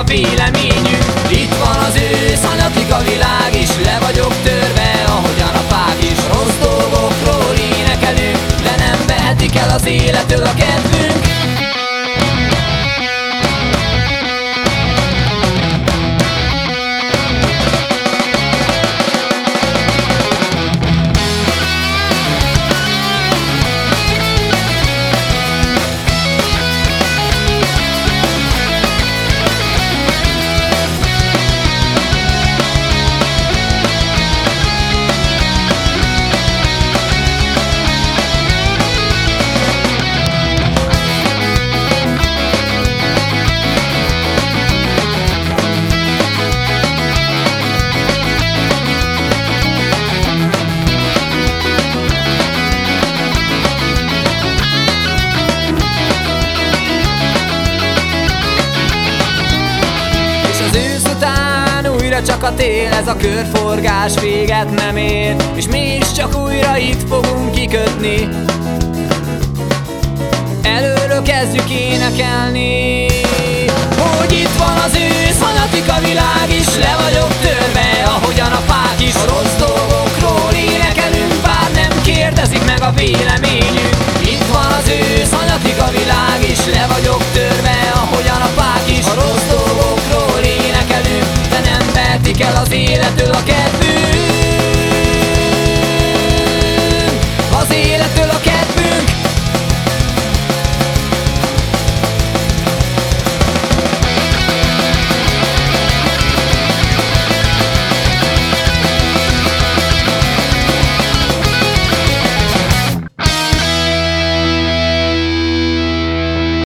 véleményünk. Itt van az ősz, hanyatik a világ is, le vagyok törve, ahogyan a fák is. Rossz dolgokról énekelünk, de nem vehetik el az élettől a kedvünk. Az ősz után újra csak a tél, ez a körforgás véget nem ér, és mi is csak újra itt fogunk kikötni. Előről kezdjük énekelni, hogy itt van az ősz, hanyatik a világ is, le vagyok törve, ahogyan a fák is. A rossz dolgokról énekelünk, bár nem kérdezik meg a véleményünk. Itt van az ősz, hanyatik a világ is, le vagyok törve, ahogyan a fák is. A rossz dolgokról énekelünk, de nem vehetik el az élettől a kedvünk.